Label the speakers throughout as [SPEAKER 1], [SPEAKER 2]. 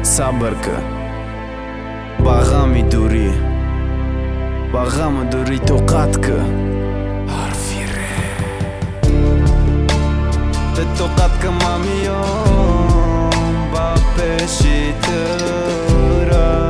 [SPEAKER 1] صبر که با غمی دوری تو قد که حرفی ره به تو قد که ما میام با پیشی ترا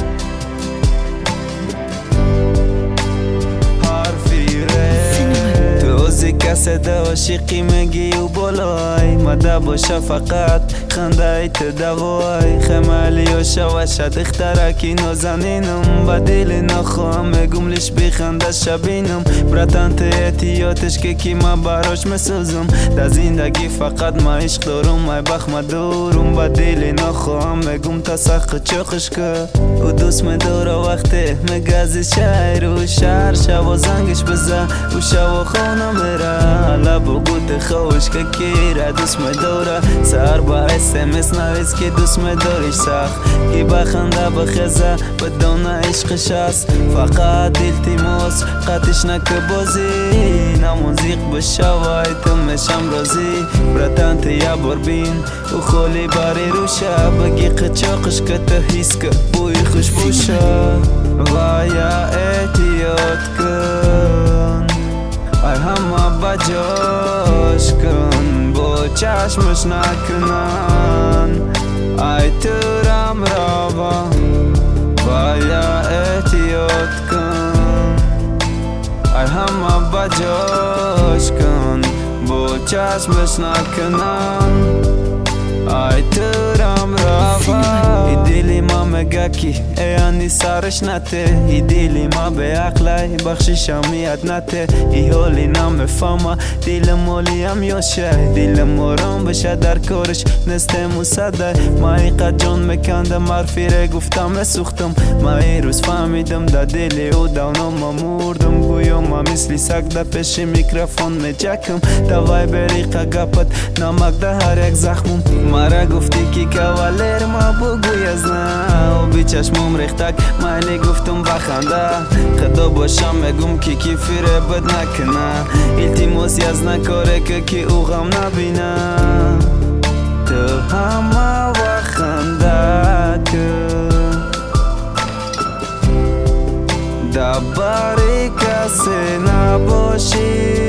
[SPEAKER 1] حرفی ره تو اوزی کسی ده عاشقی میگی و بالای مده باشه فقط خنده ایت دوای خمالی و شوشد اخترکی نازنینم با دل نخواهم میگم لیش بخنده شبینم براتن احتیاطش که کی ما براش مسوزم در زندگی فقط ما عشق دارم ما بخم دارم با دل نخواهم میگم تا سخت چخش که او دوست میداره وقتی مگزی شهر و شهر شب و زنگش بزه و شب و خانه میره لب و گوت خوش که کیره دوست میداره سر با SMS نویز که دوست میداریش سخت کی بخنده بخزه بدون عشقش هست فقط التماس قطش نکه بازی نموزیق بشوای تو میشم رازی براتن تیه بربین و خولی باری روشه بگی قچاقش که تو حیث که بوی خوش بوشه و یا احتیاط کن ای همه بجاش کن با چشمش نکنن ای ترم روا و یا احتیاط کن ای همه بجاش کن با چشمش نکنن ای ترم روا ای دلی ما مگه کی ایانی سرش نته ای دلی ما به عقلای بخشیشم یاد نته ای حالی نمیفهمه دل مالی هم یاشه دل مرام بشه در کارش نسته مصده ما اینقدر جان مکنده مرفی ره گفتم سوختم ما این روز فهمیدم در دلی او دونم ما مردم گویم ما مثلی سگ در پیش میکروفون میجکم دوای بریقه گپت نمک در هر یک زخمم مرا گفتی کی کاولر ما بگوی از نه و بی چشمم ریختک معنی گفتم بخنده خدا باشم میگم کی فیره بد نکنه التماسی از نکاره که کی او غم نبینه تو همه وخنده که دباری کسی نباشی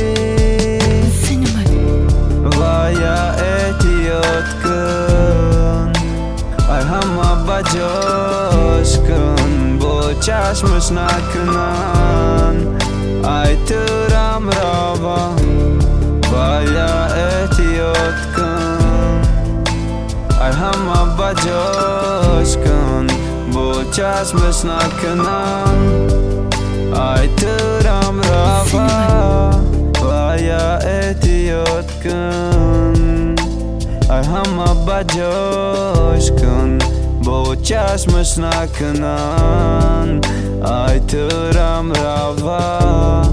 [SPEAKER 1] و یا احتیاط کن ای همه بجاش کن با چشمش نکنن ای ترم روا و یا احتیاط کن ای همه بجاش کن با چشمش نکنن ای ترم روا و یا احتیاط کن ای همه بجاش کن با چشمش نکنن ای ترم روا